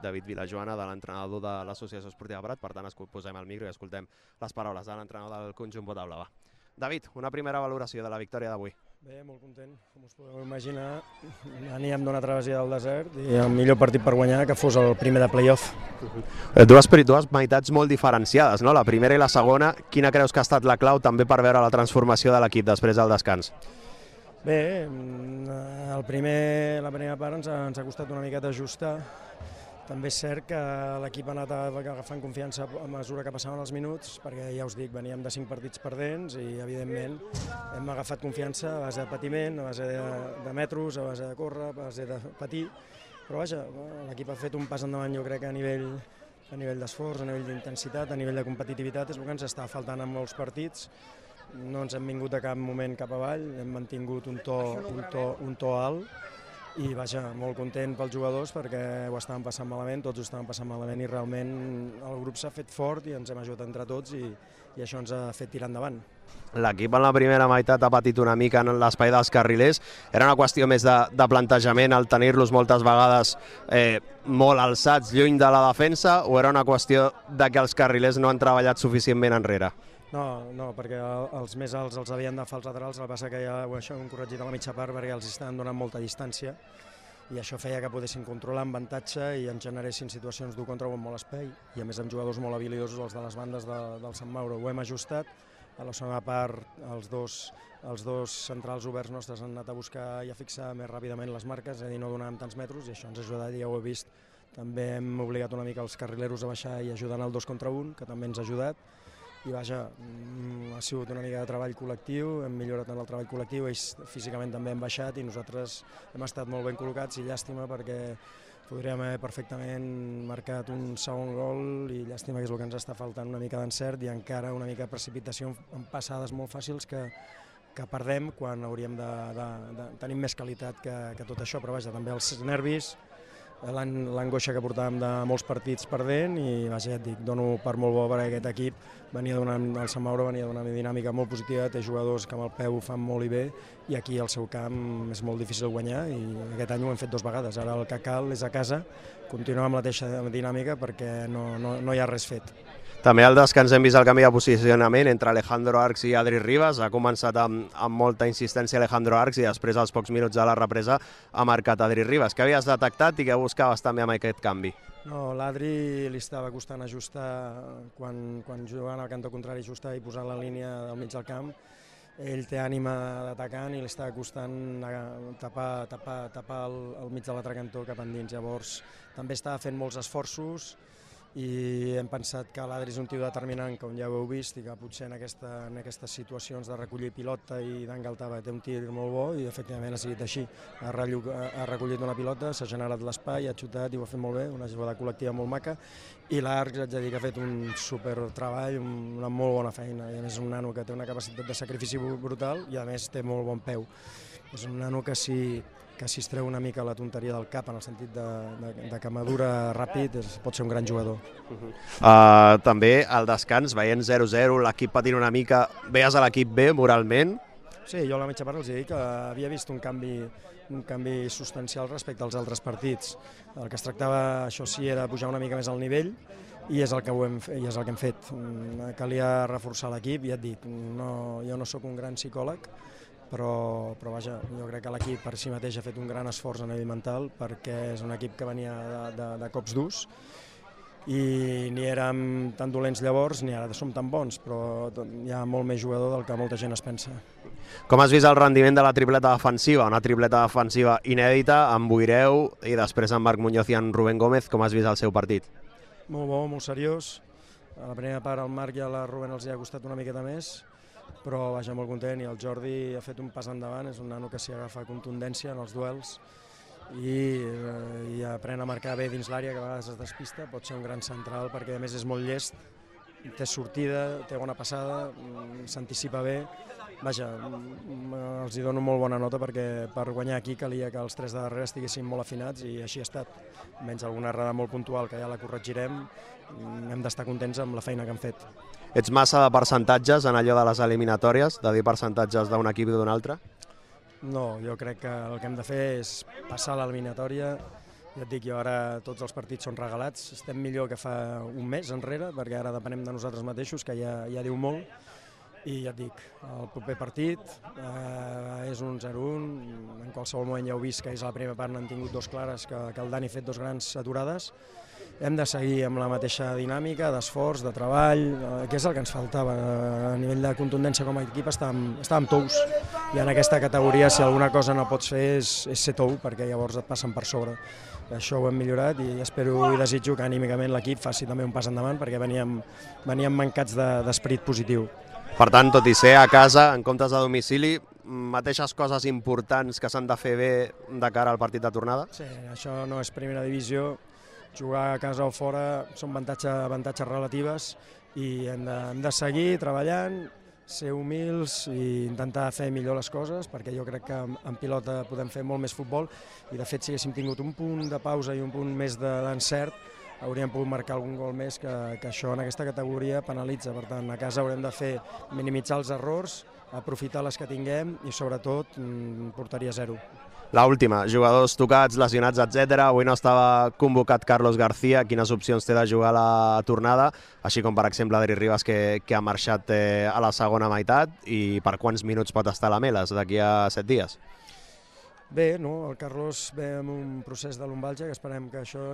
David Vilajoana, de l'entrenador de l'Associació Esportiva Prat. Per tant, posem el micro i escoltem les paraules de l'entrenador del conjunt Bota Blava. David, una primera valoració de la victòria d'avui. Bé, molt content. Com us podeu imaginar, veníem d'una travessia del desert i el millor partit per guanyar que fos el primer de playoff. Dues meitats molt diferenciades, no? La primera i la segona. Quina creus que ha estat la clau també per veure la transformació de l'equip després del descans? Bé, la primera part ens ha costat una miqueta ajustar. També és cert que l'equip ha anat agafant confiança a mesura que passaven els minuts, perquè ja us dic, veníem de 5 partits perdents i evidentment hem agafat confiança a base de patiment, a base de metros, a base de córrer, a base de patir, però vaja, l'equip ha fet un pas endavant jo crec a nivell d'esforç, a nivell d'intensitat, a nivell de competitivitat, és el que ens està faltant en molts partits. No ens hem vingut a cap moment cap avall, hem mantingut un to alt i vaja, molt content pels jugadors perquè ho estaven passant malament, tots ho estaven passant malament i realment el grup s'ha fet fort i ens hem ajudat entre tots i això ens ha fet tirar endavant. L'equip en la primera meitat ha patit una mica en l'espai dels carrilers. Era una qüestió més de plantejament al tenir-los moltes vegades molt alçats lluny de la defensa o era una qüestió de que els carrilers no han treballat suficientment enrere? No, perquè els més alts els havien de fer els laterals, el que passa que ja això ho hem corregit a la mitja part perquè els estaven donant molta distància i això feia que poguessin controlar amb avantatge i ens generessin situacions d'un contra un amb molt espai i a més amb jugadors molt habilidosos els de les bandes del Sant Mauro. Ho hem ajustat, a la segona part els dos centrals oberts nostres han anat a buscar i a fixar més ràpidament les marques, és a dir, no donàvem tants metros i això ens ha ajudat i ja ho he vist. També hem obligat una mica els carrileros a baixar i ajudant al 2 contra 1, que també ens ha ajudat. I vaja, ha sigut una mica de treball col·lectiu, hem millorat en el treball col·lectiu, ells físicament també hem baixat i nosaltres hem estat molt ben col·locats i llàstima perquè podríem haver perfectament marcat un segon gol i llàstima que és el que ens està faltant, una mica d'encert i encara una mica de precipitació en passades molt fàcils que perdem quan hauríem de tenir més qualitat que tot això, però vaja, també els nervis, l'angoixa que portàvem de molts partits perdent i vaja, ja et dic, dono per molt bo perquè aquest equip el Sant Mauro venia d'una dinàmica molt positiva, té jugadors que amb el peu ho fan molt i bé i aquí al seu camp és molt difícil guanyar i aquest any ho hem fet 2 vegades, ara el que cal és a casa continuar amb la mateixa dinàmica perquè no hi ha res fet. També al descans hem vist el canvi de posicionament entre Alejandro Arcs i Adri Ribas. Ha començat amb molta insistència Alejandro Arcs i després, als pocs minuts de la represa, ha marcat Adri Ribas. Què havies detectat i què buscaves també amb aquest canvi? No, l'Adri li estava costant ajustar quan jugant al cantó contrari, ajustar i posar la línia del mig del camp. Ell té ànima d'atacant i li estava costant tapar el mig de l'altre cantó cap endins. Llavors també estava fent molts esforços i hem pensat que l'Adri és un tio determinant, com ja ho heu vist, i que potser en aquestes situacions de recollir pilota i d'engaltar té un tir molt bo i efectivament ha sigut així. Ha recollit una pilota, s'ha generat l'espai, ha xutat i ho ha fet molt bé, una jugada col·lectiva molt maca i l'Arcs, haig de dir que ha fet un super treball, una molt bona feina i a més és un nano que té una capacitat de sacrifici brutal i a més té molt bon peu. És un nano que si es treu una mica la tonteria del cap en el sentit de que madura ràpid, pot ser un gran jugador. També al descans, veient 0-0, l'equip patint una mica, veies a l'equip bé moralment? Sí, jo a la mitja part els he dit que havia vist un canvi substancial respecte als altres partits. El que es tractava, això sí, era pujar una mica més al nivell i és el que hem fet. Calia reforçar l'equip i ja et dic, jo no sóc un gran psicòleg, però vaja, jo crec que l'equip per si mateix ha fet un gran esforç a nivell mental perquè és un equip que venia de cops durs i ni érem tan dolents llavors ni ara som tan bons, però hi ha molt més jugador del que molta gent es pensa. Com has vist el rendiment de la tripleta defensiva? Una tripleta defensiva inèdita amb Boireu i després amb Marc Muñoz i en Rubén Gómez. Com has vist el seu partit? Molt bo, molt seriós. A la primera part al Marc i a la Rubén els hi ha costat una miqueta més, però vaja, molt content i el Jordi ha fet un pas endavant, és un nano que s'hi agafa contundència en els duels i aprèn a marcar bé dins l'àrea, que a vegades es despista, pot ser un gran central perquè a més és molt llest, té sortida, té bona passada, s'anticipa bé, vaja, els hi dono molt bona nota perquè per guanyar aquí calia que els 3 de darrere estiguessin molt afinats i així ha estat, menys alguna errada molt puntual que ja la corregirem, hem d'estar contents amb la feina que hem fet. Ets massa de percentatges en allò de les eliminatòries, de dir percentatges d'un equip i d'un altre? No, jo crec que el que hem de fer és passar l'eliminatòria Ja et dic, jo ara tots els partits són regalats, estem millor que fa un mes enrere, perquè ara depenem de nosaltres mateixos, que ja diu molt, i ja et dic, el proper partit és un 0-1, en qualsevol moment ja heu vist que és la primera part, n'han tingut dos clares, que el Dani ha fet dos grans aturades. Hem de seguir amb la mateixa dinàmica, d'esforç, de treball, que és el que ens faltava. A nivell de contundència com a equip estàvem tous, i en aquesta categoria si alguna cosa no pots fer és ser tou, perquè llavors et passen per sobre. Això ho hem millorat i espero i desitjo que anímicament l'equip faci també un pas endavant, perquè veníem mancats d'esperit positiu. Per tant, tot i ser a casa, en comptes de domicili, mateixes coses importants que s'han de fer bé de cara al partit de tornada? Sí, això no és primera divisió, jugar a casa o fora són avantatges relatives i hem de seguir treballant, ser humils i intentar fer millor les coses, perquè jo crec que en pilota podem fer molt més futbol i de fet si haguéssim tingut un punt de pausa i un punt més d'encert hauríem pogut marcar algun gol més, que això en aquesta categoria penalitza. Per tant, a casa haurem de fer minimitzar els errors, aprofitar les que tinguem i sobretot porteria zero. La última, jugadors tocats, lesionats, etc. Avui no estava convocat Carlos García. Quines opcions té de jugar a la tornada? Així com, per exemple, Adri Ribas, que ha marxat a la segona meitat. I per quants minuts pot estar a la Meles d'aquí a 7 dies? Bé, no? El Carlos ve amb un procés de lumbalgia que esperem que això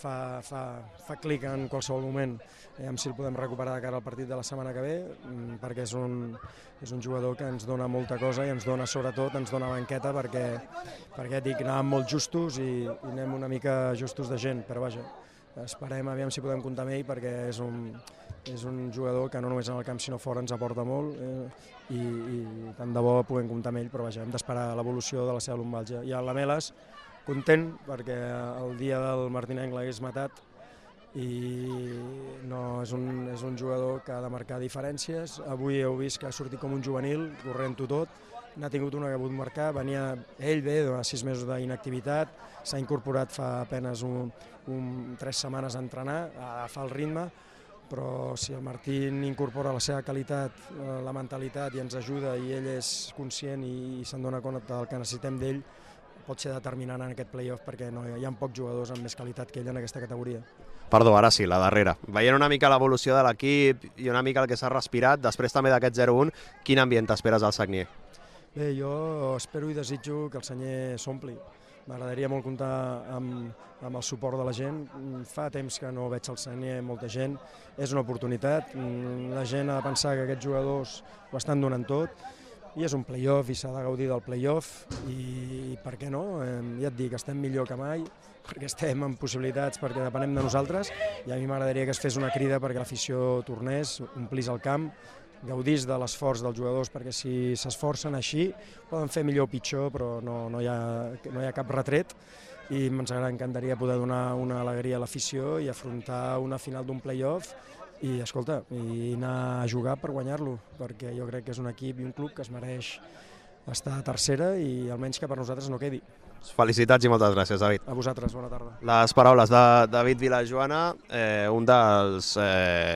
fa clic en qualsevol moment. Veiem si el podem recuperar de cara al partit de la setmana que ve, perquè és un jugador que ens dona molta cosa i ens dona sobretot, ens dona banqueta perquè dic, anàvem molt justos i anem una mica justos de gent, però vaja, esperem, aviam si podem comptar amb ell perquè és un jugador que no només en el camp sinó fora ens aporta molt i tant de bo puguem comptar amb ell, però vaja, hem d'esperar l'evolució de la seva lumbàlgia. I a la Meles, content perquè el dia del Martinenc l'hagués matat i no, és un jugador que ha de marcar diferències. Avui heu vist que ha sortit com un juvenil, corrent-ho tot, n'ha tingut una que ha pogut marcar, ell ve de 6 mesos d'inactivitat, s'ha incorporat fa apenes 3 setmanes a entrenar, a agafar el ritme, però si el Martín incorpora la seva qualitat, la mentalitat i ens ajuda i ell és conscient i se'n dona compte del que necessitem d'ell, pot ser determinant en aquest play-off perquè hi ha pocs jugadors amb més qualitat que ell en aquesta categoria. Perdó, ara sí, la darrera. Veient una mica l'evolució de l'equip i una mica el que s'ha respirat, després també d'aquest 0-1, quin ambient t'esperes al Sagnier? Bé, jo espero i desitjo que el Sagnier s'ompli. M'agradaria molt comptar amb el suport de la gent. Fa temps que no veig al Sagnier molta gent. És una oportunitat. La gent ha de pensar que aquests jugadors ho estan donant tot i és un play-off i s'ha de gaudir del play-off i per què no? Ja et dic, estem millor que mai perquè estem en possibilitats, perquè depenem de nosaltres i a mi m'agradaria que es fes una crida perquè l'afició tornés, omplís el camp, gaudís de l'esforç dels jugadors, perquè si s'esforcen així poden fer millor o pitjor, però no hi ha cap retret i ens encantaria poder donar una alegria a l'afició i afrontar una final d'un play-off i, escolta, i anar a jugar per guanyar-lo, perquè jo crec que és un equip i un club que es mereix estar a tercera i almenys que per nosaltres no quedi. Felicitats i moltes gràcies, David. A vosaltres, bona tarda. Les paraules de David Vilajoana, un dels